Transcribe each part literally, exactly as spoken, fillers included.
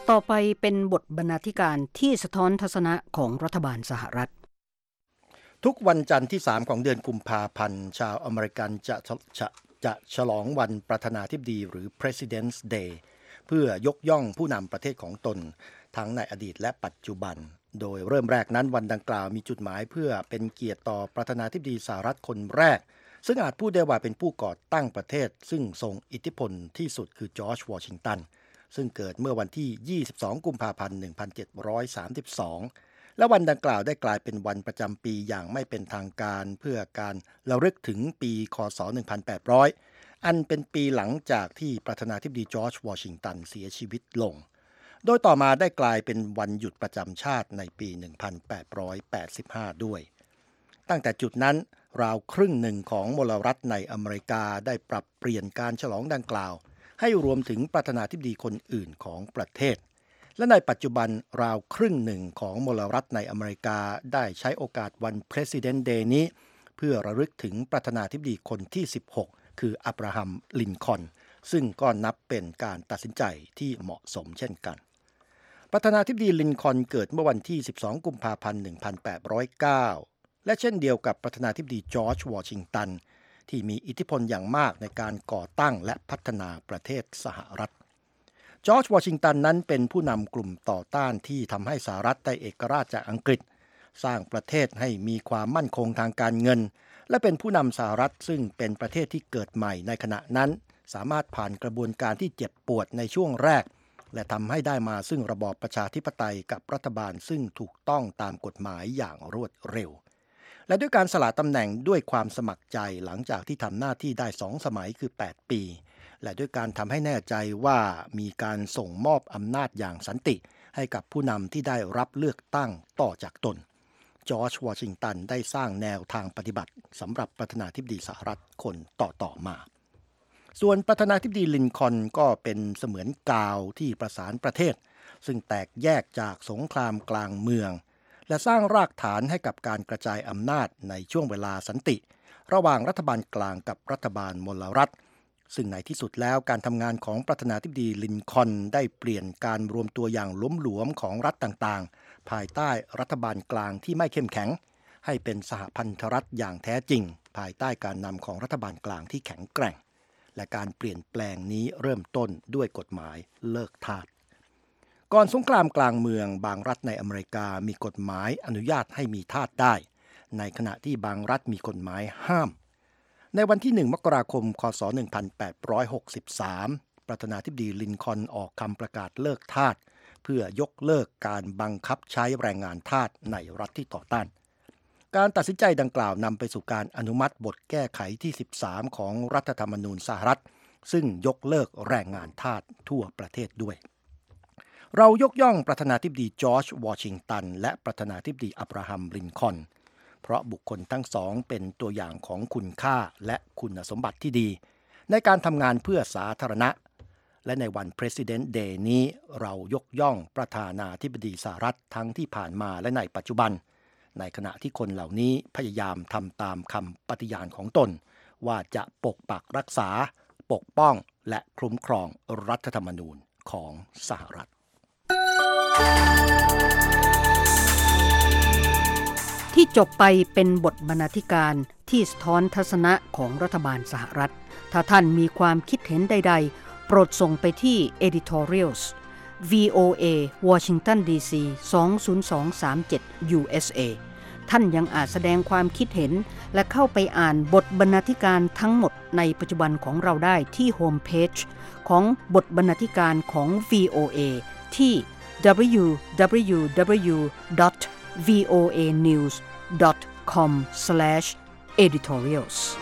ต่อไปเป็นบทบรรณาธิการที่สะท้อนทัศนะของรัฐบาลสหรัฐทุกวันจันทร์ที่สามของเดือนกุมภาพันธ์ชาวอเมริกันจะจะจะฉลองวันประธานาธิบดีหรือ President's Day เพื่อยกย่องผู้นำประเทศของตนทั้งในอดีตและปัจจุบันโดยเริ่มแรกนั้นวันดังกล่าวมีจุดหมายเพื่อเป็นเกียรติต่อประธานาธิบดีสหรัฐคนแรกซึ่งอาจพูดได้ว่าเป็นผู้ก่อตั้งประเทศซึ่งทรงอิทธิพลที่สุดคือจอร์จวอชิงตันซึ่งเกิดเมื่อวันที่ยี่สิบสองกุมภาพันธ์หนึ่งพันเจ็ดร้อยสามสิบสองและวันดังกล่าวได้กลายเป็นวันประจำปีอย่างไม่เป็นทางการเพื่อการระลึกถึงปีค.ศ. หนึ่งพันแปดร้อยอันเป็นปีหลังจากที่ประธานาธิบดีจอร์จวอชิงตันเสียชีวิตลงโดยต่อมาได้กลายเป็นวันหยุดประจำชาติในปีหนึ่งพันแปดร้อยแปดสิบห้าด้วยตั้งแต่จุดนั้นราวครึ่งหนึ่งของมลรัฐในอเมริกาได้ปรับเปลี่ยนการฉลองดังกล่าวให้รวมถึงประธานาธิบดีคนอื่นของประเทศและในปัจจุบันราวครึ่งหนึ่งของมลรัฐในอเมริกาได้ใช้โอกาสวัน President Day นี้เพื่อระลึกถึงประธานาธิบดีคนที่สิบหกคืออับราฮัมลินคอล์นซึ่งก็นับเป็นการตัดสินใจที่เหมาะสมเช่นกันประธานาธิบดีลินคอล์นเกิดเมื่อวันที่สิบสองกุมภาพันธ์หนึ่งพันแปดร้อยเก้าและเช่นเดียวกับประธานาธิบดีจอร์จวอชิงตันที่มีอิทธิพลอย่างมากในการก่อตั้งและพัฒนาประเทศสหรัฐจอร์จวอชิงตันนั้นเป็นผู้นำกลุ่มต่อต้านที่ทำให้สหรัฐได้เอกราชจากอังกฤษสร้างประเทศให้มีความมั่นคงทางการเงินและเป็นผู้นำสหรัฐซึ่งเป็นประเทศที่เกิดใหม่ในขณะนั้นสามารถผ่านกระบวนการที่เจ็บปวดในช่วงแรกและทำให้ได้มาซึ่งระบอบประชาธิปไตยกับรัฐบาลซึ่งถูกต้องตามกฎหมายอย่างรวดเร็วและด้วยการสละตำแหน่งด้วยความสมัครใจหลังจากที่ทำหน้าที่ได้สองสมัยคือแปดปีและด้วยการทำให้แน่ใจว่ามีการส่งมอบอำนาจอย่างสันติให้กับผู้นำที่ได้รับเลือกตั้งต่อจากตนจอร์จวอชิงตันได้สร้างแนวทางปฏิบัติสำหรับประธานาธิบดีสหรัฐคนต่อๆมาส่วนประธานาธิบดีลินคอล์นก็เป็นเสมือนกาวที่ประสานประเทศซึ่งแตกแยกจากสงครามกลางเมืองและสร้างรากฐานให้กับการกระจายอำนาจในช่วงเวลาสันติระหว่างรัฐบาลกลางกับรัฐบาลมลรัฐซึ่งในที่สุดแล้วการทำงานของประธานาธิบดีลินคอล์นได้เปลี่ยนการรวมตัวอย่างล้มหลวมของรัฐต่างๆภายใต้รัฐบาลกลางที่ไม่เข้มแข็งให้เป็นสหพันธรัฐอย่างแท้จริงภายใต้การนำของรัฐบาลกลางที่แข็งแกร่งและการเปลี่ยนแปลงนี้เริ่มต้นด้วยกฎหมายเลิกทาสก่อนสงครามกลางเมืองบางรัฐในอเมริกามีกฎหมายอนุญาตให้มีทาสได้ในขณะที่บางรัฐมีกฎหมายห้ามในวันที่หนึ่งมกราคมค.ศ. หนึ่งพันแปดร้อยหกสิบสามประธานาธิบดีลินคอล์นออกคำประกาศเลิกทาสเพื่อยกเลิกการบังคับใช้แรงงานทาสในรัฐที่ต่อต้านการตัดสินใจดังกล่าวนำไปสู่การอนุมัติบทแก้ไขที่สิบสามของรัฐธรรมนูญสหรัฐซึ่งยกเลิกแรงงานทาสทั่วประเทศด้วยเรายกย่องประธานาธิบดีจอร์จวอชิงตันและประธานาธิบดีอับราฮัมลินคอล์นเพราะบุคคลทั้งสองเป็นตัวอย่างของคุณค่าและคุณสมบัติที่ดีในการทำงานเพื่อสาธารณะและในวัน President Day นี้เรายกย่องประธานาธิบดีสหรัฐทั้งที่ผ่านมาและในปัจจุบันในขณะที่คนเหล่านี้พยายามทำตามคำปฏิญาณของตนว่าจะปกปักรักษาปกป้องและคุ้มครองรัฐธรรมนูญของสหรัฐที่จบไปเป็นบทบรรณาธิการที่สะท้อนทัศนะของรัฐบาลสหรัฐถ้าท่านมีความคิดเห็นใดๆโปรดส่งไปที่ editorials วี โอ เอ Washington ดี ซี สอง ศูนย์ สอง สาม เจ็ด ยู เอส เอ ท่านยังอาจแสดงความคิดเห็นและเข้าไปอ่านบทบรรณาธิการทั้งหมดในปัจจุบันของเราได้ที่โฮมเพจของบทบรรณาธิการของ วี โอ เอ ที่ ดับเบิลยู ดับเบิลยู ดับเบิลยู ดอท วี โอ เอ นิวส์ ดอท คอม สแลช เอดิทอเรียลส์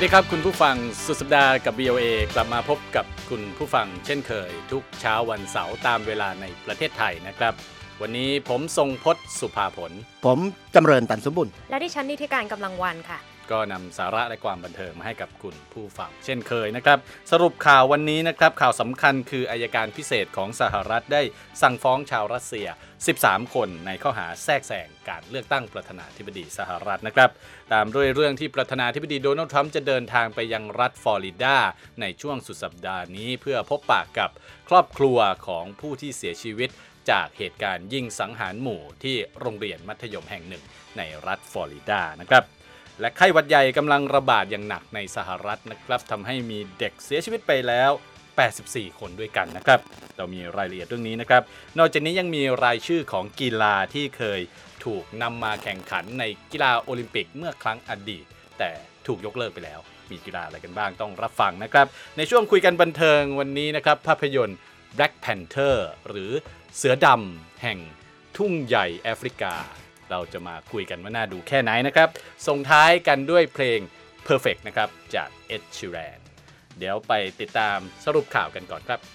สดีครับคุณผู้ฟังสุดสัปดาห์กับ วี โอ เอ กลับมาพบกับคุณผู้ฟังเช่นเคยทุกเช้าวันเสาร์ตามเวลาในประเทศไทยนะครับวันนี้ผมทรงพจน์สุภาผลผมจำเริญตันสมบุญและดิฉันนิติการกำลังวันค่ะก็นำสาระและความบันเทิงมาให้กับคุณผู้ฟังเช่นเคยนะครับสรุปข่าววันนี้นะครับข่าวสำคัญคืออัยการพิเศษของสหรัฐได้สั่งฟ้องชาวรัสเซียสิบสามคนในข้อหาแทรกแซงการเลือกตั้งประธานาธิบดีสหรัฐนะครับตามด้วยเรื่องที่ประธานาธิบดีโดนัลด์ทรัมป์จะเดินทางไปยังรัฐฟลอริดาในช่วงสุดสัปดาห์นี้เพื่อพบปะกับครอบครัวของผู้ที่เสียชีวิตจากเหตุการณ์ยิงสังหารหมู่ที่โรงเรียนมัธยมแห่งหนึ่งในรัฐฟลอริดานะครับและไข้หวัดใหญ่กำลังระบาดอย่างหนักในสหรัฐนะครับทำให้มีเด็กเสียชีวิตไปแล้วแปดสิบสี่คนด้วยกันนะครับเรามีรายละเอียดเรื่องนี้นะครับนอกจากนี้ยังมีรายชื่อของกีฬาที่เคยถูกนำมาแข่งขันในกีฬาโอลิมปิกเมื่อครั้งอดีตแต่ถูกยกเลิกไปแล้วมีกีฬาอะไรกันบ้างต้องรับฟังนะครับในช่วงคุยกันบันเทิงวันนี้นะครับภาพยนตร์ Black Panther หรือเสือดำแห่งทุ่งใหญ่แอฟริกาเราจะมาคุยกันว่าน่าดูแค่ไหนนะครับส่งท้ายกันด้วยเพลง Perfect นะครับจาก Ed Sheeran เดี๋ยวไปติดตามสรุปข่าวกันก่อนครับ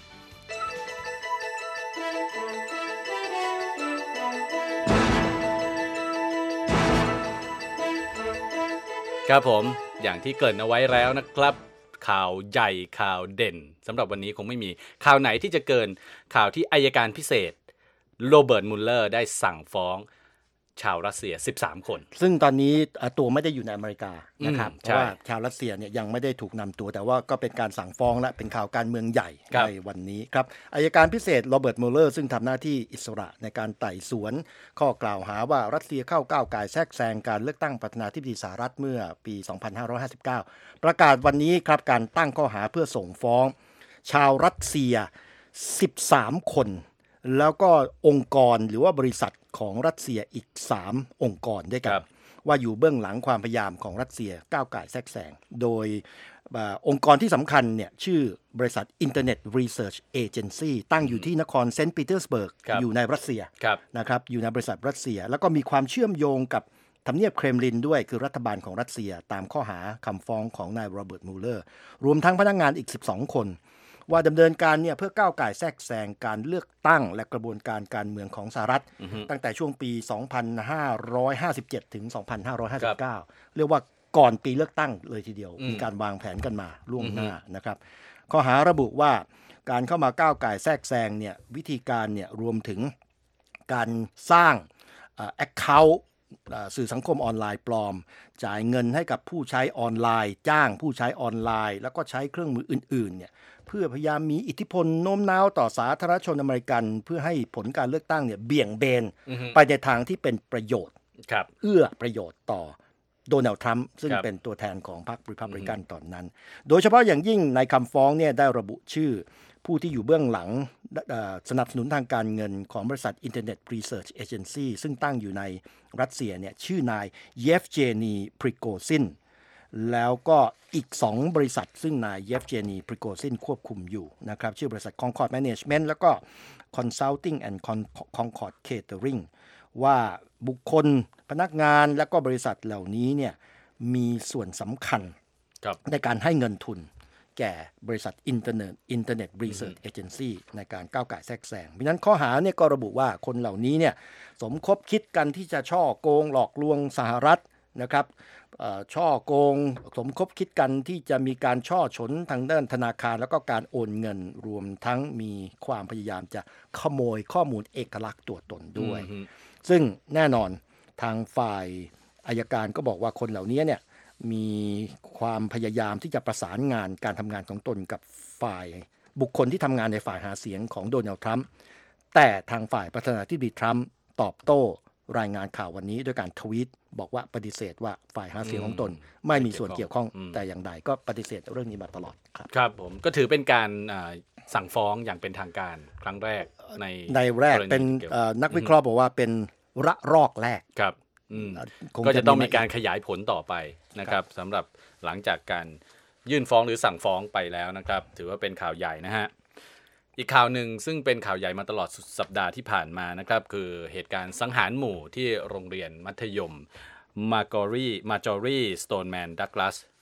ครับผมอย่างที่เกริ่นเอาไว้แล้วนะครับข่าวใหญ่ข่าวเด่นสำหรับวันนี้คงไม่มีข่าวไหนที่จะเกินข่าวที่อัยการพิเศษโรเบิร์ตมุลเลอร์ได้สั่งฟ้องชาวรัสเซียสิบสามคนซึ่งตอนนี้ตัวไม่ได้อยู่ในอเมริกานะครับเพราะว่าชาวรัสเซียเนี่ยยังไม่ได้ถูกนำตัวแต่ว่าก็เป็นการสั่งฟ้องและเป็นข่าวการเมืองใหญ่ในวันนี้ครับอัยการพิเศษโรเบิร์ตมุลเลอร์ซึ่งทำหน้าที่อิสระในการไต่สวนข้อกล่าวหาว่ารัสเซียเข้าก้าวก่ายแทรกแซงการเลือกตั้งประธานาธิบดีสหรัฐเมื่อปีสองพันห้าร้อยห้าสิบเก้าประกาศวันนี้ครับการตั้งข้อหาเพื่อส่งฟ้องชาวรัสเซียสิบสามคนแล้วก็องค์กรหรือว่าบริษัทของรัสเซียอีกสามองค์กรด้วยกันว่าอยู่เบื้องหลังความพยายามของรัสเซียก้าวก่ายแทรกแซงโดยองค์กรที่สำคัญเนี่ยชื่อบริษัท Internet Research Agency ตั้งอยู่ที่นครเซนต์ปีเตอร์สเบิร์กอยู่ในรัสเซียนะครับอยู่ในบริษัทรัสเซียแล้วก็มีความเชื่อมโยงกับทำเนียบเครมลินด้วยคือรัฐบาลของรัสเซียตามข้อหาคำฟ้องของนายโรเบิร์ตมูลเลอร์รวมทั้งพนักงานอีกสิบสองคนว่าดำเนินการเนี่ยเพื่อก้าวก่ายแทรกแซงการเลือกตั้งและกระบวนการการเมืองของสหรัฐ uh-huh. ตั้งแต่ช่วงปี สองพันห้าร้อยห้าสิบเจ็ด ถึง สองพันห้าร้อยห้าสิบเก้า เรียกว่าก่อนปีเลือกตั้งเลยทีเดียว uh-huh. มีการวางแผนกันมาล่วงหน้า uh-huh. นะครับข้อหาระบุว่าการเข้ามาก้าวก่ายแทรกแซงเนี่ยวิธีการเนี่ยรวมถึงการสร้างเอ่อ account สื่อสังคมออนไลน์ปลอมจ่ายเงินให้กับผู้ใช้ออนไลน์จ้างผู้ใช้ออนไลน์แล้วก็ใช้เครื่องมืออื่นๆเนี่ยเพื่อพยายามมีอิทธิพลโน้มน้าวต่อสาธารณชนอเมริกันเพื่อให้ผลการเลือกตั้งเนี่ยเบี่ยงเบน uh-huh. ไปในทางที่เป็นประโยชน์เอื้อประโยชน์ต่อโดนัลด์ทรัมป์ซึ่งเป็นตัวแทนของพรรครีพับลิกัน uh-huh. ตอนนั้นโดยเฉพาะอย่างยิ่งในคำฟ้องเนี่ยได้ระบุชื่อผู้ที่อยู่เบื้องหลังสนับสนุนทางการเงินของบริษัท Internet Research Agency ซึ่งตั้งอยู่ในรัสเซียเนี่ยชื่อนายเยฟเจนีพริโกซินแล้วก็อีกสองบริษัทซึ่งนายเยฟเจนีพริโกซินควบคุมอยู่นะครับชื่อบริษัท Concord Management แล้วก็ Consulting and Concord Catering ว่าบุคคลพนักงานและก็บริษัทเหล่านี้เนี่ยมีส่วนสำคัญในการให้เงินทุนแก่บริษัท Internet Internet Research Agency ในการก้าวก่ายแทรกแซงเพราะฉะนั้นข้อหาเนี่ยก็ระบุว่าคนเหล่านี้เนี่ยสมคบคิดกันที่จะช่อโกงหลอกลวงสหรัฐนะครับช่อโกงสมคบคิดกันที่จะมีการช่อฉนทางด้านธนาคารแล้วก็การโอนเงินรวมทั้งมีความพยายามจะขโมยข้อมูลเอกลักษณ์ตัวตนด้วย mm-hmm. ซึ่งแน่นอนทางฝ่ายอัยการก็บอกว่าคนเหล่านี้เนี่ยมีความพยายามที่จะประสานงานการทำงานของตนกับฝ่ายบุคคลที่ทำงานในฝ่ายหาเสียงของโดนัลด์ทรัมป์แต่ทางฝ่ายประธานาธิบดีทรัมป์ตอบโต้รายงานข่าววันนี้ด้วยการทวีตบอกว่าปฏิเสธว่าฝ่ายหาเสียงของตนไม่มีส่วนเกี่ยวข้องแต่อย่างใดก็ปฏิเสธเรื่องนี้มาตลอดครับครับผมก็ถือเป็นการสั่งฟ้องอย่างเป็นทางการครั้งแรกในในแรกเป็นนักวิเคราะห์บอกว่าเป็นระลอกแรกครับก็จะต้องมีการขยายผลต่อไปนะครับสำหรับหลังจากการยื่นฟ้องหรือสั่งฟ้องไปแล้วนะครับถือว่าเป็นข่าวใหญ่นะฮะอีกข่าวหนึ่งซึ่งเป็นข่าวใหญ่มาตลอดสุดสัปดาห์ที่ผ่านมานะครับคือเหตุการณ์สังหารหมู่ที่โรงเรียนมัธยมมาร์จอรี่มาร์จอรี่สโตนแมนดักลัส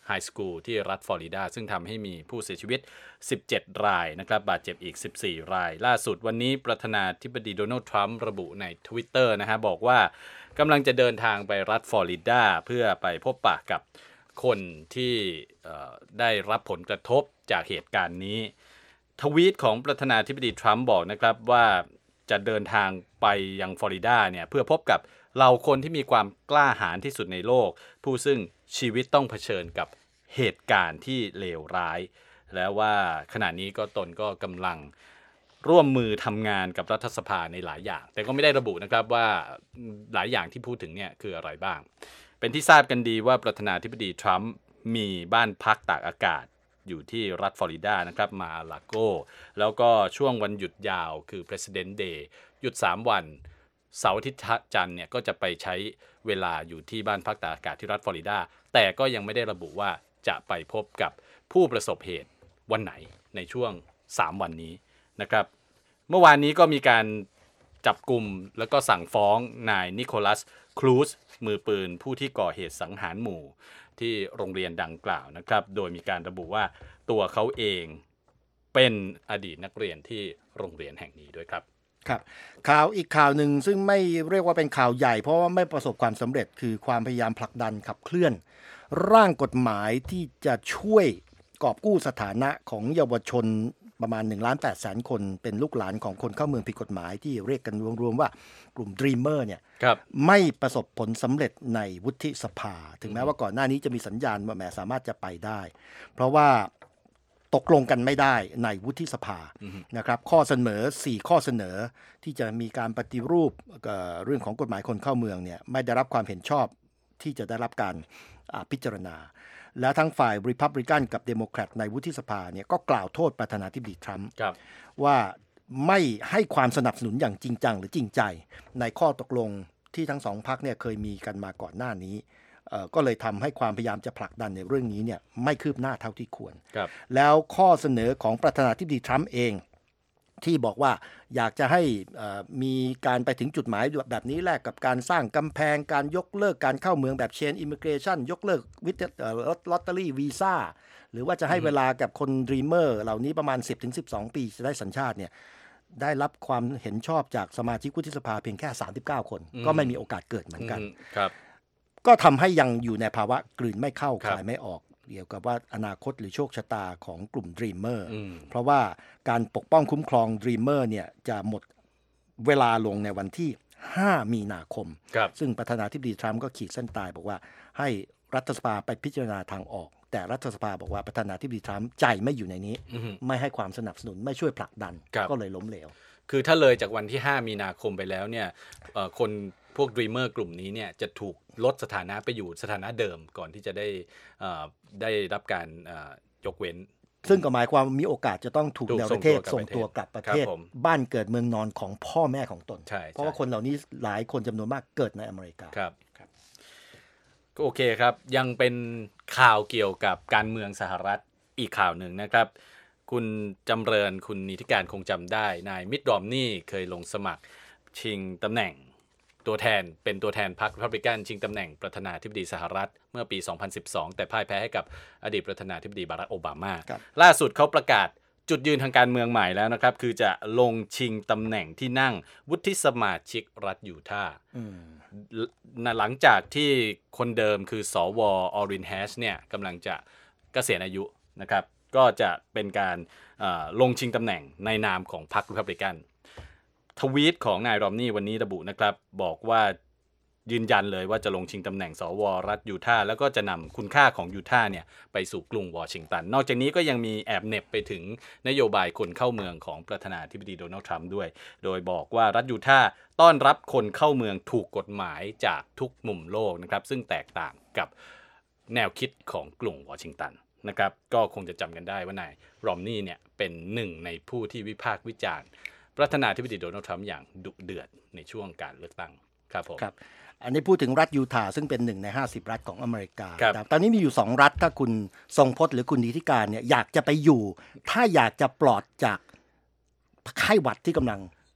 ไฮสคูลที่รัฐฟลอริดาซึ่งทำให้มีผู้เสียชีวิตสิบเจ็ดรายนะครับบาดเจ็บอีกสิบสี่รายล่าสุดวันนี้ประธานาธิบดีโดนัลด์ทรัมป์ระบุใน Twitter นะฮะบอกว่ากำลังจะเดินทางไปรัฐฟลอริดาเพื่อไปพบปะกับคนที่ได้รับผลกระทบจากเหตุการณ์นี้ทวีตของประธานาธิบดีทรัมป์บอกนะครับว่าจะเดินทางไปยังฟลอริดาเนี่ยเพื่อพบกับเหล่าคนที่มีความกล้าหาญที่สุดในโลกผู้ซึ่งชีวิตต้องเผชิญกับเหตุการณ์ที่เลวร้ายและว่าขณะนี้ก็ตนก็กำลังร่วมมือทำงานกับรัฐสภาในหลายอย่างแต่ก็ไม่ได้ระบุนะครับว่าหลายอย่างที่พูดถึงเนี่ยคืออะไรบ้างเป็นที่ทราบกันดีว่าประธานาธิบดีทรัมป์มีบ้านพักตากอากาศอยู่ที่รัฐฟลอริดานะครับมาลาโกแล้วก็ช่วงวันหยุดยาวคือ President Day หยุดสามวันเสาร์อาทิตย์จันทร์เนี่ยก็จะไปใช้เวลาอยู่ที่บ้านพักตากอากาศที่รัฐฟลอริดาแต่ก็ยังไม่ได้ระบุว่าจะไปพบกับผู้ประสบเหตุวันไหนในช่วงสามวันนี้นะครับเมื่อวานนี้ก็มีการจับกุมแล้วก็สั่งฟ้องนายนิโคลัสครูซมือปืนผู้ที่ก่อเหตุสังหารหมู่ที่โรงเรียนดังกล่าวนะครับโดยมีการระบุว่าตัวเขาเองเป็นอดีตนักเรียนที่โรงเรียนแห่งนี้ด้วยครับครับข่าวอีกข่าวหนึ่งซึ่งไม่เรียกว่าเป็นข่าวใหญ่เพราะว่าไม่ประสบความสำเร็จคือความพยายามผลักดันขับเคลื่อนร่างกฎหมายที่จะช่วยกอบกู้สถานะของเยาวชนประมาณ หนึ่งล้านแปดแสน คนเป็นลูกหลานของคนเข้าเมืองผิดกฎหมายที่เรียกกันรวมๆว่ากลุ่ม Dreamer เนี่ยไม่ประสบผลสำเร็จในวุฒิสภาถึงแม้ว่าก่อนหน้านี้จะมีสัญญาณว่าแหมสามารถจะไปได้เพราะว่าตกลงกันไม่ได้ในวุฒิสภานะครับข้อเสนอสี่ข้อเสนอที่จะมีการปฏิรูปเรื่องของกฎหมายคนเข้าเมืองเนี่ยไม่ได้รับความเห็นชอบที่จะได้รับการพิจารณาและทั้งฝ่าย Republican กับ Democrat ในวุฒิสภาเนี่ยก็กล่าวโทษประธานาธิบดีทรัมป์ว่าไม่ให้ความสนับสนุนอย่างจริงจังหรือจริงใจในข้อตกลงที่ทั้งสองพรรคเนี่ยเคยมีกันมาก่อนหน้านี้ก็เลยทำให้ความพยายามจะผลักดันในเรื่องนี้เนี่ยไม่คืบหน้าเท่าที่ควรแล้วข้อเสนอของประธานาธิบดีทรัมป์เองที่บอกว่าอยากจะให้มีการไปถึงจุดหมายแบบนี้แลกกับการสร้างกำแพงการยกเลิกการเข้าเมืองแบบเชนอิมิเกรชันยกเลิกวิทลอตเตอรี่วีซ่าหรือว่าจะให้เวลากับคน Dreamer เหล่านี้ประมาณ สิบถึงสิบสอง ปีจะได้สัญชาติเนี่ยได้รับความเห็นชอบจากสมาชิกวุฒิสภาเพียงแค่สามสิบเก้าคนก็ไม่มีโอกาสเกิดเหมือนกันครับก็ทำให้ยังอยู่ในภาวะกลืนไม่เข้าคายไม่ออกเกี่ยวกับว่าอนาคตหรือโชคชะตาของกลุ่ม Dreamer เพราะว่าการปกป้องคุ้มครอง Dreamer เนี่ยจะหมดเวลาลงในวันที่ห้ามีนาคมซึ่งประธานาธิบดีทรัมป์ก็ขีดเส้นตายบอกว่าให้รัฐสภาไปพิจารณาทางออกแต่รัฐสภาบอกว่าประธานาธิบดีทรัมป์ใจไม่อยู่ในนี้ไม่ให้ความสนับสนุนไม่ช่วยผลักดันก็เลยล้มเหลวคือถ้าเลยจากวันที่ห้ามีนาคมไปแล้วเนี่ยคนพวก Dreamer กลุ่มนี้เนี่ยจะถูกลดสถานะไปอยู่สถานะเดิมก่อนที่จะได้ได้รับการยกเว้นซึ่งก็หมายความมีโอกาสจะต้องถูกแนวประเทศส่งตัวกลับประเทศบ้านเกิดเมืองนอนของพ่อแม่ของตนเพราะว่าคนเหล่านี้หลายคนจำนวนมากเกิดในอเมริกาครับก็โอเคครับยังเป็นข่าวเกี่ยวกับการเมืองสหรัฐอีกข่าวหนึ่งนะครับคุณจำเริญคุณนิติการคงจำได้นายมิตต์ รอมนี่เคยลงสมัครชิงตำแหน่งตัวแทนเป็นตัวแทนพรรค Republican ชิงตำแหน่งประธานาธิบดีสหรัฐเมื่อปีสองพันสิบสองแต่พ่ายแพ้ให้กับอดีตประธานาธิบดีบารักโอบามาล่าสุดเขาประกาศจุดยืนทางการเมืองใหม่แล้วนะครับคือจะลงชิงตำแหน่งที่นั่งวุฒิสมาชิกรัฐยูทาห์หลังจากที่คนเดิมคือสวออรินแฮชเนี่ยกำลังจะเกษียณอายุนะครับก็จะเป็นการลงชิงตำแหน่งในนามของพรรค Republicanทวีตของนายรอมนี่วันนี้ระบุนะครับบอกว่ายืนยันเลยว่าจะลงชิงตำแหน่งสวรัฐยูทาห์แล้วก็จะนำคุณค่าของยูทาห์เนี่ยไปสู่กรุงวอชิงตันนอกจากนี้ก็ยังมีแอบเน็บไปถึงนโยบายคนเข้าเมืองของประธานาธิบดีโดนัลด์ทรัมป์ด้วยโดยบอกว่ารัฐยูทาห์ต้อนรับคนเข้าเมืองถูกกฎหมายจากทุกมุมโลกนะครับซึ่งแตกต่างกับแนวคิดของกรุงวอชิงตันนะครับก็คงจะจำกันได้ว่านายรอมนี่เนี่ยเป็นหนึ่งในผู้ที่วิพากษ์วิจารณ์ประธานาธิบดีโดนัลด์ทรัมป์อย่างดุเดือดในช่วงการเลือกตั้งครับผมครับอันนี้พูดถึงรัฐยูทาห์ซึ่งเป็นหนึ่งในห้าสิบรัฐของอเมริกาตอนนี้มีอยู่สองรัฐถ้าคุณทรงพจน์หรือคุณนิติการเนี่ยอยากจะไปอยู่ถ้าอยากจะปลอดจากไข้หวัดที่กำลัง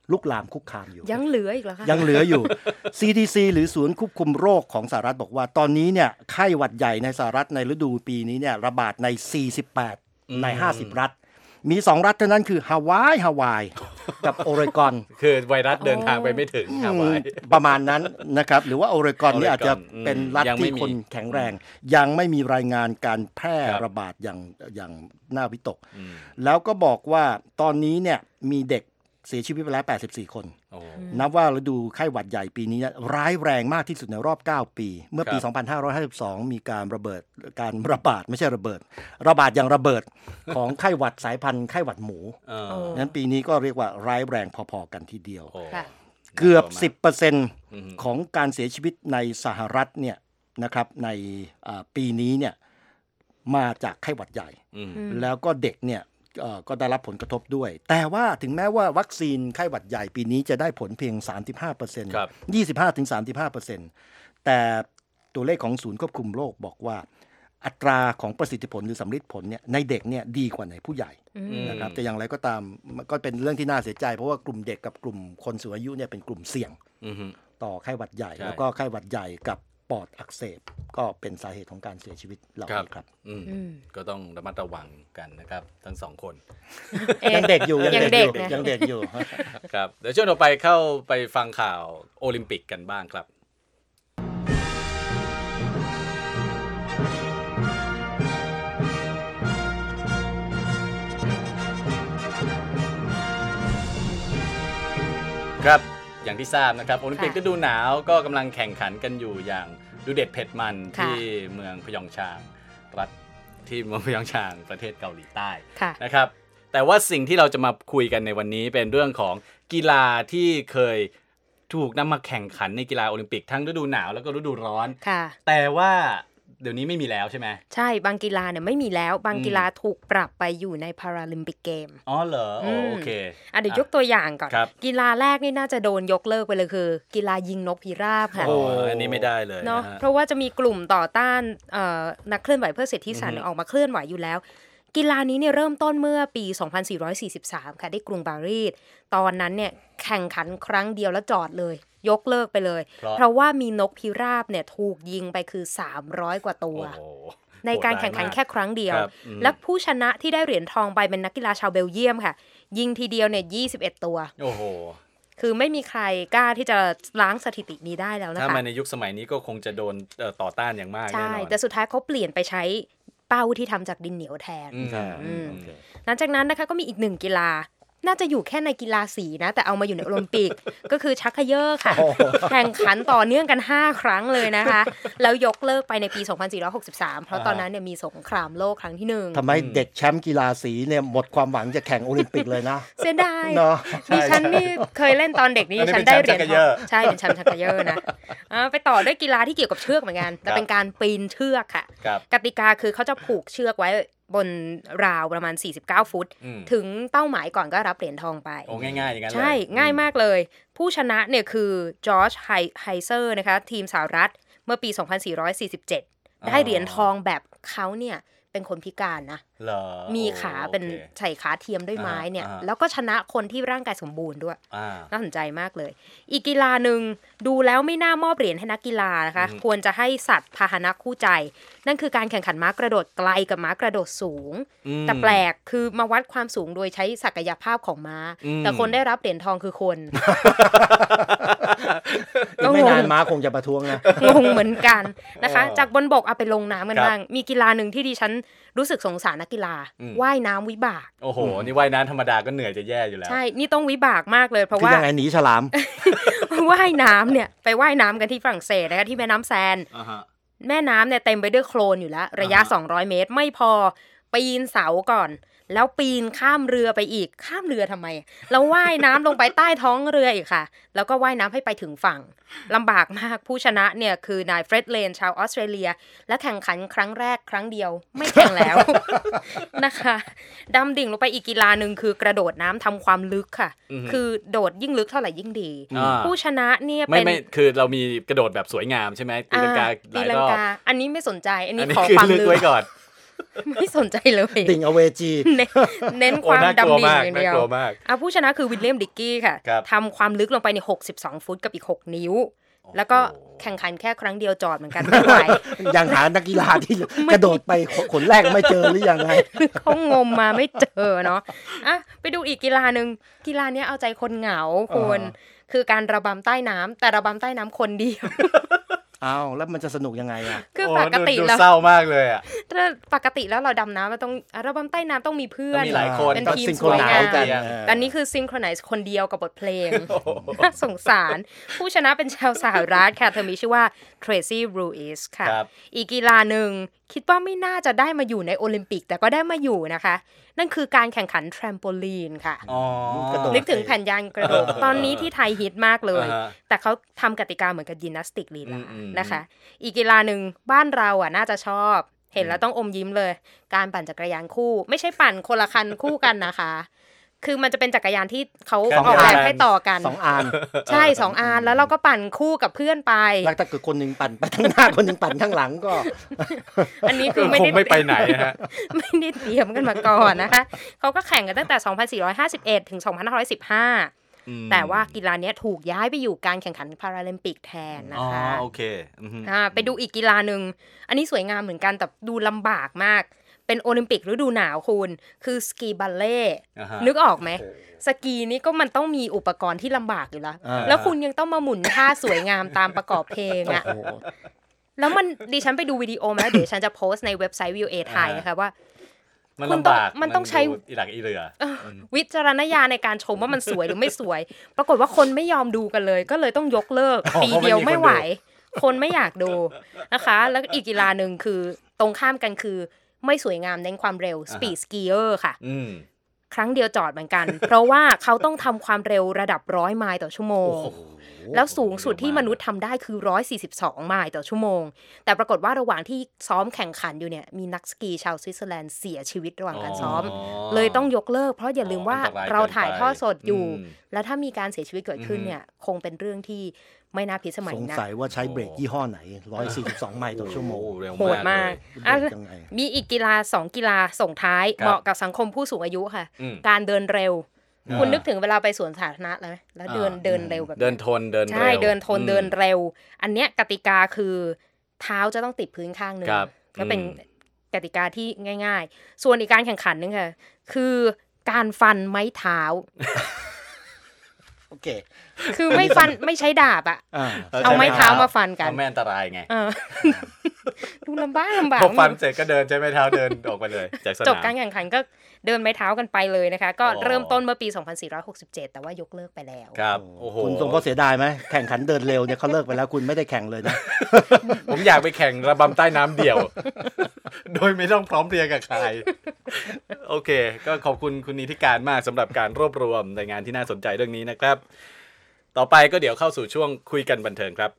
ลุกลามคุกคามอยู่ยังเหลืออีกเหรอคะยังเหลืออยู่ ซี ดี ซี หรือศูนย์ควบคุมโรคของสหรัฐบอกว่าตอนนี้เนี่ยไข้หวัดใหญ่ในสหรัฐในฤดูปีนี้เนี่ยระบาดในสี่สิบแปดในห้าสิบรัฐมีสองรัฐเท่านั้นคือฮาวายฮาวายกับโอเรกอนคือไวรัสเดินทางไปไม่ถึงฮาวายประมาณนั้นนะครับหรือว่าโอเรกอนนี่อาจจะเป็นรัฐที่คนแข็งแรงยังไม่มีรายงานการแพร่ระบาดอย่างอย่างน่าวิตกแล้วก็บอกว่าตอนนี้เนี่ยมีเด็กเสียชีวิตไปแล้วแปดสิบสี่คนนับว่าฤดูไข้หวัดใหญ่ปีนี้ร้ายแรงมากที่สุดในรอบเก้าปีเมื่อปีสองพันห้าร้อยห้าสิบสองมีการระเบิดการระบาดไม่ใช่ระเบิดระบาดอย่างระเบิดของไข้หวัดสายพันธุ์ไข้หวัดหมูนั้นปีนี้ก็เรียกว่าร้ายแรงพอๆกันทีเดียวเกือบ สิบเปอร์เซ็นต์ ของการเสียชีวิตในสหรัฐเนี่ยนะครับในปีนี้เนี่ยมาจากไข้หวัดใหญ่แล้วก็เด็กเนี่ยก็ได้รับผลกระทบด้วยแต่ว่าถึงแม้ว่าวัคซีนไข้หวัดใหญ่ปีนี้จะได้ผลเพียง สามสิบห้าเปอร์เซ็นต์ ยี่สิบห้าถึงสามสิบห้าเปอร์เซ็นต์ แต่ตัวเลขของศูนย์ควบคุมโรคบอกว่าอัตราของประสิทธิผลหรือสำลิดผลเนี่ยในเด็กเนี่ยดีกว่าในผู้ใหญ่นะครับแต่อย่างไรก็ตามก็เป็นเรื่องที่น่าเสียใจเพราะว่ากลุ่มเด็กกับกลุ่มคนสูงอายุเนี่ยเป็นกลุ่มเสี่ยงต่อไข้หวัดใหญ่แล้วก็ไข้หวัดใหญ่กับปอดอักเสบก็เป็นสาเหตุของการเสียชีวิตเหล่านี้ครับก็ต้องระมัดระวังกันนะครับทั้งสองคนยังเด็กอยู่ยังเด็กอยู่ยังเด็กอยู่ครับเดี๋ยวช่วงต่อไปเข้าไปฟังข่าวโอลิมปิกกันบ้างครับครับอย่างที่ทราบนะครับโอลิมปิกฤดูหนาวก็กำลังแข่งขันกันอยู่อย่างดูเด็ดเผ็ดมันที่เมืองพยองชางรัฐที่เมืองพยองชางประเทศเกาหลีใต้นะครับแต่ว่าสิ่งที่เราจะมาคุยกันในวันนี้เป็นเรื่องของกีฬาที่เคยถูกนำมาแข่งขันในกีฬาโอลิมปิกทั้งฤดูหนาวแล้วก็ฤดูร้อนแต่ว่าเดี๋ยวนี้ไม่มีแล้วใช่ไหมใช่บางกีฬาเนี่ยไม่มีแล้วบางกีฬาถูกปรับไปอยู่ในพาราลิมปิกเกมอ๋อเหรอโอเคอ่ะเดี๋ยวยกตัวอย่างก่อนกีฬาแรกนี่น่าจะโดนยกเลิกไปเลยคือกีฬายิงนกพิราบค่ะโอ้อันนี้ไม่ได้เลยเนาะเพราะว่าจะมีกลุ่มต่อต้านนักเคลื่อนไหวเพื่อสิทธิสัตว์ออกมาเคลื่อนไหวอยู่แล้วกีฬานี้เนี่ยเริ่มต้นเมื่อปีสองพันสี่ร้อยสี่สิบสามค่ะที่กรุงปารีสตอนนั้นเนี่ยแข่งขันครั้งเดียวแล้วจอดเลยยกเลิกไปเลยเพราะว่ามีนกพิราบเนี่ยถูกยิงไปคือสามร้อยกว่าตัวในการแข่งขันแค่ครั้งเดียวและผู้ชนะที่ได้เหรียญทองไปเป็นนักกีฬาชาวเบลเยียมค่ะยิงทีเดียวเนี่ยยี่สิบเอ็ดตัวโอ้โหคือไม่มีใครกล้าที่จะล้างสถิตินี้ได้แล้วนะคะถ้ามาในยุคสมัยนี้ก็คงจะโดนต่อต้านอย่างมากแน่นอนใช่แต่สุดท้ายเขาเปลี่ยนไปใช้เป้าที่ทำจากดินเหนียวแทนหลังจากนั้นนะคะก็มีอีกหนึ่งกีฬาน่าจะอยู่แค่ในกีฬาสีนะแต่เอามาอยู่ในโอลิมปิก ก็คือชักเขย่อค่ะ แข่งขันต่อเนื่องกันห้าครั้งเลยนะคะแล้วยกเลิกไปในปีสองพันสี่ร้อยหกสิบสามเพราะตอนนั้นเนี่ยมีสงครามโลกครั้งที่หนึ่งทำไมเด็กแชมป์กีฬาสีเนี่ยหมดความหวังจะแข่งโอลิมปิกเลยนะเสียดายเนาะดิฉันนี่เคยเล่นตอนเด็กนี่ฉันได้เหรียญทองใช่เป็นแชมป์ชักเขย่อนะไปต่อด้วยกีฬาที่เกี่ยวกับเชือกเหมือนกันแต่เป็นการปีนเชือกค่ะกติกาคือเขาจะผูกเชือกไว้บนราวประมาณสี่สิบเก้าฟุตถึงเป้าหมายก่อนก็รับเหรียญทองไปโอ้ง่ายๆอย่างนั้นเลยใช่ง่ายมากเลยผู้ชนะเนี่ยคือจอร์จไฮเซอร์นะคะทีมสหรัฐเมื่อปีสองพันสี่ร้อยสี่สิบเจ็ดได้เหรียญทองแบบเขาเนี่ยเป็นคนพิการนะมีขาเป็นใส่ขาเทียมด้วยไม้เนี่ยแล้วก็ชนะคนที่ร่างกายสมบูรณ์ด้วยน่าสนใจมากเลยอีกกีฬาหนึ่งดูแล้วไม่น่ามอบเหรียญให้นักกีฬานะคะควรจะให้สัตว์พาหนะคู่ใจนั่นคือการแข่งขันม้ากระโดดไกลกับม้ากระโดดสูงแต่แปลกคือมาวัดความสูงโดยใช้ศักยภาพของม้าแต่คนได้รับเหรียญทองคือคนไม่นานม้าคงจะประท้วงนะงงเหมือนกันนะคะจากบนบกเอาไปลงน้ำกันบ้างมีกีฬาหนึ่งที่ดิฉันรู้สึกสงสารนักกีฬาว่ายน้ำวิบากโอ้โหนี่ว่ายน้ำธรรมดาก็เหนื่อยจะแย่อยู่แล้วใช่นี่ต้องวิบากมากเลยเพราะว่าคือยังไงหนีฉลามว่ายน้ำเนี่ยไปว่ายน้ำกันที่ฝรั่งเศสนะคะที่แม่น้ำแซนแม่น้ำเนี่ยเต็มไปด้วยโคลนอยู่แล้วระยะสองร้อยเมตรไม่พอปีนเสาก่อนแล้วปีนข้ามเรือไปอีกข้ามเรือทำไมแล้วว่ายน้ำลงไปใต้ท้องเรืออีกค่ะแล้วก็ว่ายน้ำให้ไปถึงฝั่งลำบากมากผู้ชนะเนี่ยคือนายเฟร็ดเลนชาวออสเตรเลียและแข่งขันครั้งแรกครั้งเดียวไม่แข่งแล้ว นะคะดำดิ่งลงไปอีกกีฬานึงคือกระโดดน้ำทำความลึกค่ะคือโดดยิ่งลึกเท่าไหร่ยิ่งดีผู้ชนะเนี่ยเป็นไม่คือเรามีกระโดดแบบสวยงามใช่ไหมตีลังกาหลายรอบอันนี้ไม่สนใจอันนี้ขอความลึกไว้ก่อนไม่สนใจเลยดิ่งอเวจีเน้นความดำดิ่งอย่างเดียวมากอ่ะผู้ชนะคือวิลเลียมดิกกี้ค่ะทำความลึกลงไปในหกสิบสองฟุตกับอีกหกนิ้วแล้วก็แข่งขันแค่ครั้งเดียวจอดเหมือนกันไม่ไหวยังหานักกีฬาที่กระโดดไปคนแรกไม่เจอหรือยังไงเขางมมาไม่เจอเนาะอ่ะไปดูอีกกีฬานึงกีฬานี้เอาใจคนเหงาคุณคือการระบำใต้น้ำแต่ระบำใต้น้ำคนเดียวอ้าวแล้วมันจะสนุกยังไงอ่ะคือปกติแล้วเศร้ามากเลยอ่ะถ้าปกติแล้วเราดำน้ำมันต้องระบำใต้น้ำต้องมีเพื่อนมีหลายคนเป็นทีมสวยงามแต่นี่คือซิงโครไนซ์คนเดียวกับบทเพลงน่าสงสารผู้ชนะเป็นชาวสหรัฐค่ะเธอมีชื่อว่าเทรซี่บรูอิสค่ะอีกกีฬาหนึ่งคิดว่าไม่น่าจะได้มาอยู่ในโอลิมปิกแต่ก็ได้มาอยู่นะคะนั่นคือการแข่งขันแทรมโปลีนค่ะนึกถึงแผ่นยางกระโดดตอนนี้ที่ไทยฮิตมากเลยแต่เขาทำกติกาเหมือนกับยิมนาสติกลีลานะคะอีกกีฬาหนึ่งบ้านเราอ่ะน่าจะชอบเห็นแล้วต้องอมยิ้มเลยการปั่นจักรยานคู่ไม่ใช่ปั่นคนละคันคู่กันนะคะคือมันจะเป็นจักรยานที่เขาออกแบบให้ต่อกันสองอันใช่สองอันแล้วเราก็ปั่นคู่กับเพื่อนไปแล้วถ้าเกิดคนนึงปั่นไปข้างหน้าคนนึงปั่นข้างหลังก็อันนี้คือไม่ได้ไม่ไปไหนฮะไม่ได้เตรียมกันมาก่อนนะคะเขาก็แข่งกันตั้งแต่สองพันสี่ร้อยห้าสิบเอ็ดถึงสองพันห้าร้อยสิบห้าแต่ว่ากีฬานี้ถูกย้ายไปอยู่การแข่งขันพาราลิมปิกแทนนะคะอ๋อโอเคอ่าไปดูอีกกีฬานึงอันนี้สวยงามเหมือนกันแต่ดูลำบากมากเป็นโอลิมปิกฤดูหนาวคุณคือสกีบัลเล่นึกออกไหมสกีนี่ก็มันต้องมีอุปกรณ์ที่ลำบากอยู่แล้วแล้วคุณยังต้องมาหมุนท่าสวยงามตามประกอบเพลงอ่ะแล้วมันดิฉันไปดูวิดีโอมาเดี๋ยวฉันจะโพสต์ในเว็บไซต์ วี โอ เอ ไทยนะคะว่ามันลำบากมันต้องใช้อีหลักอีเรือวิจารณญาณในการชมว่ามันสวยหรือไม่สวยปรากฏว่าคนไม่ยอมดูกันเลยก็เลยต้องยกเลิกปีเดียวไม่ไหวคนไม่อยากดูนะคะแล้วอีกกีฬานึงคือตรงข้ามกันคือไม่สวยงามเน้นความเร็วสปีดสกีเออร์ค่ะครั้งเดียวจอดเหมือนกันเพราะว่าเขาต้องทำความเร็วระดับร้อยไมล์ต่อชั่วโมงแล้วสูงสุดที่มนุษย์ทำได้คือหนึ่งร้อยสี่สิบสองไมล์ต่อชั่วโมงแต่ปรากฏว่าระหว่างที่ซ้อมแข่งขันอยู่เนี่ยมีนักสกีชาวสวิตเซอร์แลนด์เสียชีวิตระหว่างการซ้อมเลยต้องยกเลิกเพราะอย่าลืมว่าเราถ่ายทอดสดอยู่แล้วถ้ามีการเสียชีวิตเกิดขึ้นเนี่ยคงเป็นเรื่องที่ไม่น่าพิสมัยนะสงสัยว่าใช้เบรกยี่ห้อไหนหนึ่งร้อยสี่สิบสองไมล์ต่อชั่วโมงโหดมากมีอีกกีฬาสองกีฬาส่งท้ายเหมาะกับสังคมผู้สูงอายุค่ะการเดินเร็วคุณนึกถึงเวลาไปสวนสาธารณะเลยแล้วเดินเดินเร็วแบบเดินทนเดินเร็วใช่เดินทนเดินเร็วอันเนี้ยกติกาคือเท้าจะต้องติดพื้นข้างนึงก็เป็นกติกาที่ง่ายๆส่วนอีกการแข่งขันนึงค่ะคือการฟันไม้เท้าโอเคคือไม่ฟันไม่ใช้ดาบอ่ะเอาไม้เท้ามาฟันกันไม่อันตรายไงดูลำบากลำบากพอฟันเสร็จก็เดินใช้ไม้เท้าเดินออกไปเลยจากสนามจบการแข่งขันก็เดินไม้เท้ากันไปเลยนะคะก็เริ่มต้นเมื่อปีสองพันสี่ร้อยหกสิบเจ็ดแต่ว่ายกเลิกไปแล้วครับโอ้โหคุณทรงพอเสียดายไหมแข่งขันเดินเร็วเนี่ยเขาเลิกไปแล้วคุณไม่ได้แข่งเลยนะผมอยากไปแข่งระบำใต้น้ำเดี่ยวโดยไม่ต้องพร้อมเพรียงกับใครโอเคก็ขอบคุณคุณนิติการมากสำหรับการรวบรวมรายงานที่น่าสนใจเรื่องนี้นะครับต่อไปก็เดี๋ยวเข้าสู่ช่วงคุยกันบันเทิงครับ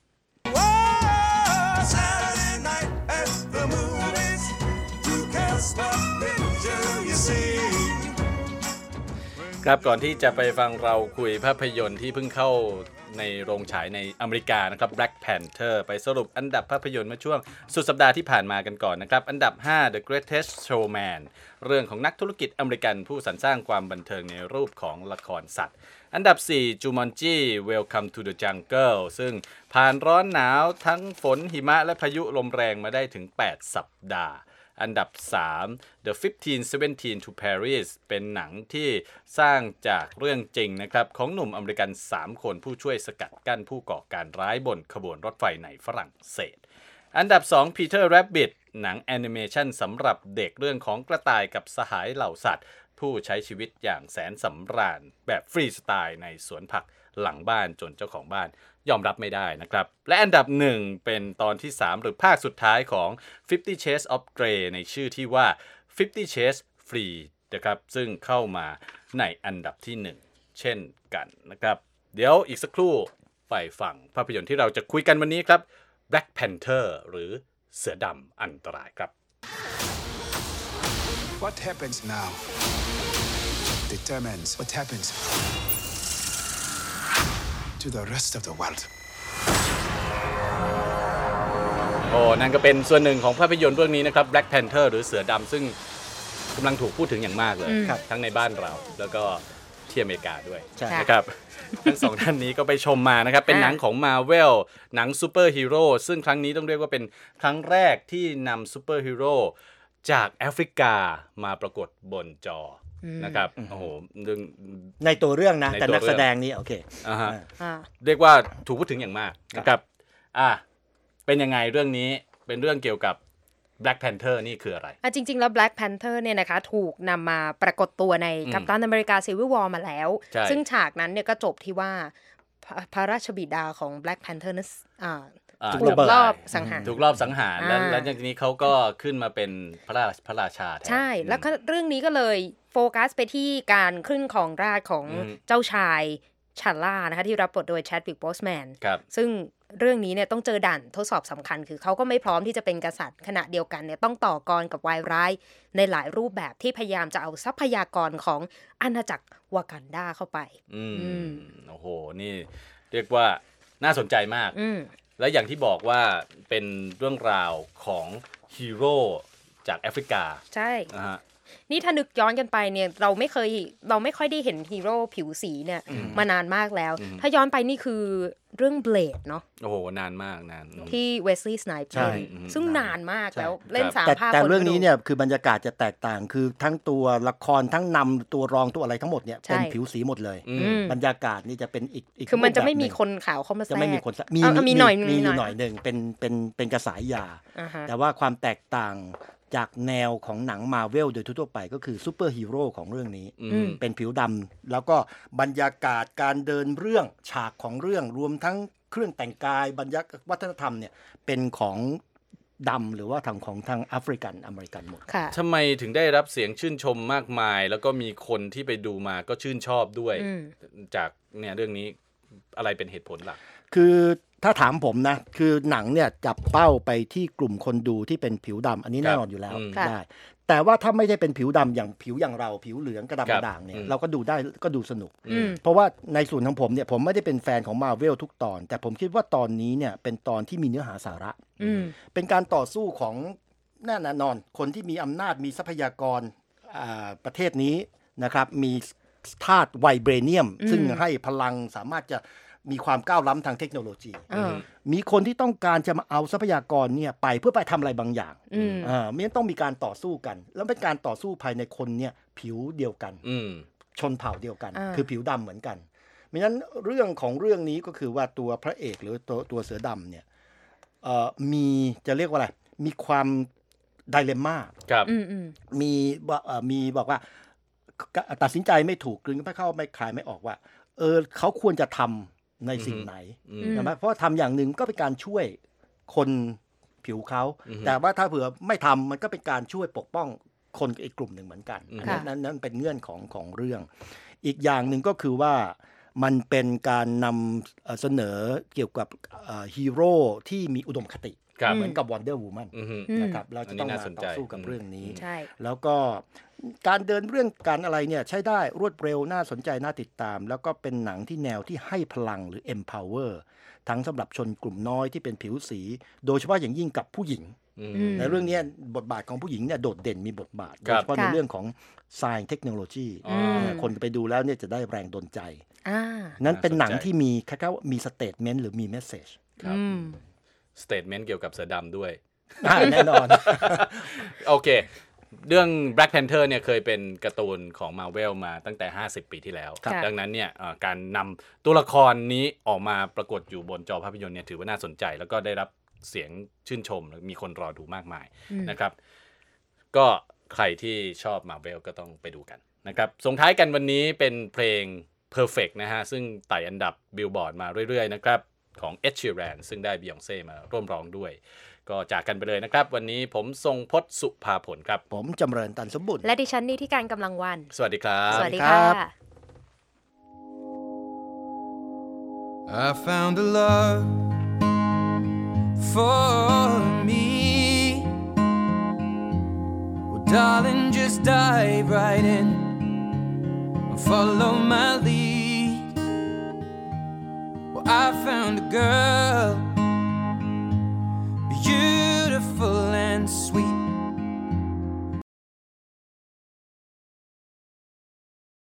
ครับก่อนที่จะไปฟังเราคุยภาพยนตร์ที่เพิ่งเข้าในโรงฉายในอเมริกานะครับ Black Panther ไปสรุปอันดับภาพยนตร์เมื่อช่วงสุดสัปดาห์ที่ผ่านมากันก่อนนะครับอันดับห้า The Greatest Showman เรื่องของนักธุรกิจอเมริกันผู้สรรสร้างความบันเทิงในรูปของละครสัตว์อันดับสี่ Jumanji Welcome to the Jungle ซึ่งผ่านร้อนหนาวทั้งฝนหิมะและพายุลมแรงมาได้ถึงแปดสัปดาห์อันดับสาม The fifteen seventeen to Paris เป็นหนังที่สร้างจากเรื่องจริงนะครับของหนุ่มอเมริกันสามคนผู้ช่วยสกัดกั้นผู้ก่อการร้ายบนขบวนรถไฟในฝรั่งเศสอันดับสอง Peter Rabbit หนังแอนิเมชันสำหรับเด็กเรื่องของกระต่ายกับสหายเหล่าสัตว์ผู้ใช้ชีวิตอย่างแสนสำราญแบบฟรีสไตล์ในสวนผักหลังบ้านจนเจ้าของบ้านยอมรับไม่ได้นะครับและอันดับหนึ่งเป็นตอนที่สามหรือภาคสุดท้ายของ Fifty Shades of Grey ในชื่อที่ว่า Fifty Shades Free นะครับซึ่งเข้ามาในอันดับที่หนึ่งเช่นกันนะครับเดี๋ยวอีกสักครู่ไปฟังภาพยนตร์ที่เราจะคุยกันวันนี้ครับ Black Panther หรือเสือดำอันตรายครับ What happens now determines what happens to the rest of the world. โอ้นั่นก็เป็นส่วนหนึ่งของภาพยนตร์เรื่องนี้นะครับ Black Panther หรือเสือดำซึ่งกำลังถูกพูดถึงอย่างมากเลยทั้งในบ้านเราแล้วก็ที่อเมริกาด้วยนะครับทั้งสองท่านนี้ก็ไปชมมานะครับเป็นหนังของ Marvel หนังซูเปอร์ฮีโร่ซึ่งครั้งนี้ต้องเรียกว่าเป็นครั้งแรกที่นำซูเปอร์ฮีโร่จากแอฟริกามาปรากฏบนจอนะครับโอ้โหในตัวเรื่องนะแต่นักแสดงนี่โอเคอ่าฮะเรียกว่าถูกพูดถึงอย่างมากนะครับอ่ะเป็นยังไงเรื่องนี้เป็นเรื่องเกี่ยวกับ Black Panther นี่คืออะไรอ่ะจริงๆแล้ว Black Panther เนี่ยนะคะถูกนำมาปรากฏตัวในกัปตันอเมริกา Civil War มาแล้วซึ่งฉากนั้นเนี่ยก็จบที่ว่าพระราชบิดาของ Black Panther นั้นอ่าถูกรอบสังหารถูกรอบสังหารแล้วแล้วจากนี้เขาก็ขึ้นมาเป็นพระราชพระราชาใช่แล้วเรื่องนี้ก็เลยโฟกัสไปที่การขึ้นของราชของเจ้าชายชาล่านะคะที่รับบทโดยแชดวิก โบสแมนซึ่งเรื่องนี้เนี่ยต้องเจอด่านทดสอบสำคัญคือเขาก็ไม่พร้อมที่จะเป็นกษัตริย์ขณะเดียวกันเนี่ยต้องต่อกรกับวายร้ายในหลายรูปแบบที่พยายามจะเอาทรัพยากรของอาณาจักรวากันดาเข้าไปอืมโอ้โหนี่เรียกว่าน่าสนใจมากและอย่างที่บอกว่าเป็นเรื่องราวของฮีโร่จากแอฟริกาใช่นะฮะนี่ถ้านึกย้อนกันไปเนี่ยเราไม่เคยเราไม่ค่อยได้เห็นฮีโร่ผิวสีเนี่ยมานานมากแล้วถ้าย้อนไปนี่คือเรื่องเบลดเนาะโอ้โหนานมากนานที่เวสลีย์ สไนป์เล่นซึ่งนานมากแล้วเล่นสามภาคแต่เรื่องนี้เนี่ยคือบรรยากาศจะแตกต่างคือทั้งตัวละครทั้งนำตัวรองตัวอะไรทั้งหมดเนี่ยเป็นผิวสีหมดเลยบรรยากาศนี่จะเป็นอีกคือมันจะไม่มีคนขาวเข้ามาแทรกจะไม่มีคนมีมีหน่อยมีหน่อยนึงเป็นเป็นเป็นกระสายยาแต่ว่าความแตกต่างจากแนวของหนัง Marvel โดยทั่วไปก็คือซูเปอร์ฮีโร่ของเรื่องนี้เป็นผิวดำแล้วก็บรรยากาศการเดินเรื่องฉากของเรื่องรวมทั้งเครื่องแต่งกายบรรยากาศวัฒนธรรมเนี่ยเป็นของดำหรือว่าทางของทางแอฟริกันอเมริกันหมดทำไมถึงได้รับเสียงชื่นชมมากมายแล้วก็มีคนที่ไปดูมาก็ชื่นชอบด้วยจากเนี่ยเรื่องนี้อะไรเป็นเหตุผลหลักคือถ้าถามผมนะคือหนังเนี่ยจับเป้าไปที่กลุ่มคนดูที่เป็นผิวดำอันนี้แน่นอนอยู่แล้วได้แต่ว่าถ้าไม่ได้เป็นผิวดำอย่างผิวอย่างเราผิวเหลืองกระดำกระด่างเนี่ยเราก็ดูได้ก็ดูสนุกเพราะว่าในส่วนของผมเนี่ยผมไม่ได้เป็นแฟนของ Marvel ทุกตอนแต่ผมคิดว่าตอนนี้เนี่ยเป็นตอนที่มีเนื้อหาสาระเป็นการต่อสู้ของแน่นอนคนที่มีอำนาจมีทรัพยากรประเทศนี้นะครับมีธาตุไวเบรเนียมซึ่งให้พลังสามารถจะมีความก้าวล้ำทางเทคโนโลยีมีคนที่ต้องการจะมาเอาทรัพยากรเนี่ยไปเพื่อไปทำอะไรบางอย่างอ่ามันต้องมีการต่อสู้กันแล้วเป็นการต่อสู้ภายในคนเนี่ยผิวเดียวกันชนเผ่าเดียวกันคือผิวดำเหมือนกันเพราะฉะนั้นเรื่องของเรื่องนี้ก็คือว่าตัวพระเอกหรือตัวตัวเสือดำเนี่ยมีจะเรียกว่าอะไรมีความไดเลมม่ามีมีบอกว่าตัดสินใจไม่ถูกกลืนไม่เข้าไม่คลายไม่ออกว่าเออเขาควรจะทำในสิ่งไหนใช่ไหมเพราะทำอย่างหนึ่งก็เป็นการช่วยคนผิวเขาแต่ว่าถ้าเผื่อไม่ทำมันก็เป็นการช่วยปกป้องคนอีกกลุ่มหนึ่งเหมือนกันนั้นนั้นเป็นเงื่อนของของเรื่องอีกอย่างหนึ่งก็คือว่ามันเป็นการนำเสนอเกี่ยวกับฮีโร่ที่มีอุดมคติเหมือนกับ Wonder Woman นะครับเราจะต้องมาต่อสู้กับเรื่องนี้แล้วก็การเดินเรื่องการอะไรเนี่ยใช้ได้รวดเร็วน่าสนใจน่าติดตามแล้วก็เป็นหนังที่แนวที่ให้พลังหรือ empower ทั้งสำหรับชนกลุ่มน้อยที่เป็นผิวสีโดยเฉพาะอย่างยิ่งกับผู้หญิงในเรื่องนี้บทบาทของผู้หญิงเนี่ยโดดเด่นมีบทบาทโดยเฉพาะในเรื่องของ science technology คนไปดูแล้วเนี่ยจะได้แรงดลใจนั้นเป็นหนังที่มีคล้ายๆมี statement หรือมี message ครับstatement เกี่ยวกับเสือดำด้วยแน่นอนโอเคเรื่อง Black Panther เนี่ยเคยเป็นการ์ตูนของ Marvel มาตั้งแต่ห้าสิบปีที่แล้วดังนั้นเนี่ยการนำตัวละครนี้ออกมาปรากฏอยู่บนจอภาพยนตร์เนี่ยถือว่าน่าสนใจแล้วก็ได้รับเสียงชื่นชมมีคนรอดูมากมายนะครับก็ใครที่ชอบ Marvel ก็ต้องไปดูกันนะครับส่งท้ายกันวันนี้เป็นเพลง Perfect นะฮะซึ่งไต่อันดับ Billboard มาเรื่อยๆนะครับของ Ed Sheeran ซึ่งได้ Beyoncé มาร่วมร้องด้วยก็จากกันไปเลยนะครับวันนี้ผมทรงพจน์สุภาผลครับผมจำเริญตันสมบุญและดิฉันนี่ที่การกำลังวันสวัสดีครับสวัสดีค่ะ I found a love for me well darling just dive right in and follow my lead well I found a girl